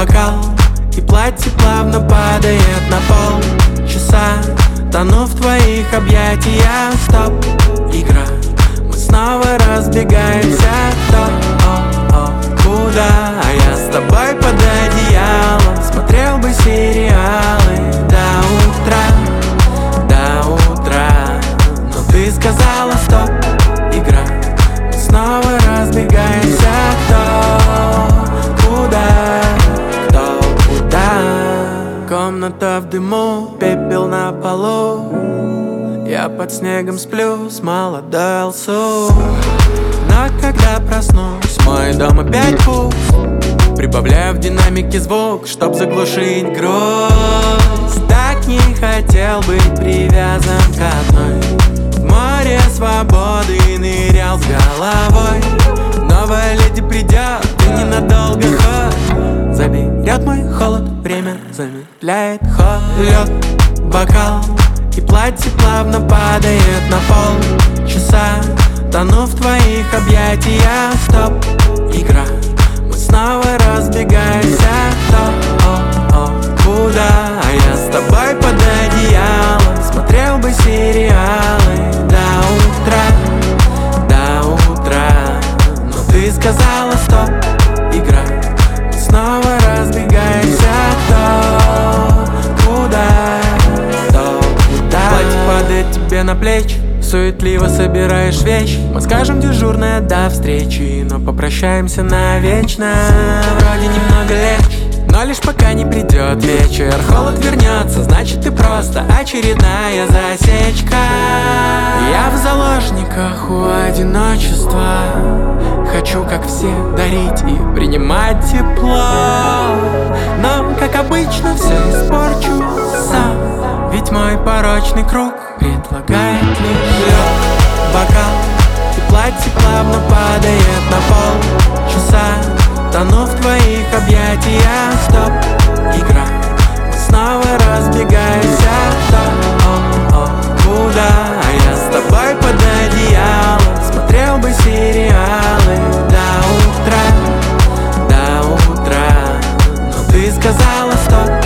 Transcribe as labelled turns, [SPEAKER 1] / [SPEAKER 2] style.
[SPEAKER 1] бокал, и платье плавно падает на пол. Часа тону в твоих объятиях. Стоп, игра, мы снова разбегаемся. Куда? А я с тобой под одеялом смотрел бы сериалы до утра. Но ты сказала стоп, игра, мы снова разбегаемся. Кто куда? Комната в дыму, пепел на полу. Я под снегом сплю с молодой алсу. Но когда проснусь, мой дом опять пуст. Прибавляю в динамике звук, чтоб заглушить грусть. Так не хотел быть привязан к одной. В море свободы нырял с головой. Новая леди придет, и ненадолго ход. Заберет мой холод, время замедляет ход. Лед, бокал, и платье плавно падает на пол. Часа тону в твоих объятиях. Стоп, игра, мы снова разбегаемся. Куда? А я с тобой под одеялом смотрел бы сериалы до утра. Но ты сказала стоп, игра, мы снова разбегаемся. Куда? Платье падает тебе на плечи, суетливо собираешь вещи. Мы скажем дежурная до встречи, но попрощаемся навечно. Вроде немного легче, но лишь пока не придет вечер. Холод вернется, значит ты просто очередная засечка. Я в заложниках у одиночества. Хочу, как все, дарить и принимать тепло. Но, как обычно, все испорчу сам. Ведь мой порочный круг предлагает лишь лед, бокал, и платье плавно падает на пол. Часа тону в твоих объятиях. Стоп, игра, мы снова разбегаемся. Куда? А я с тобой под одеялом смотрел бы сериалы до утра. Но ты сказала стоп,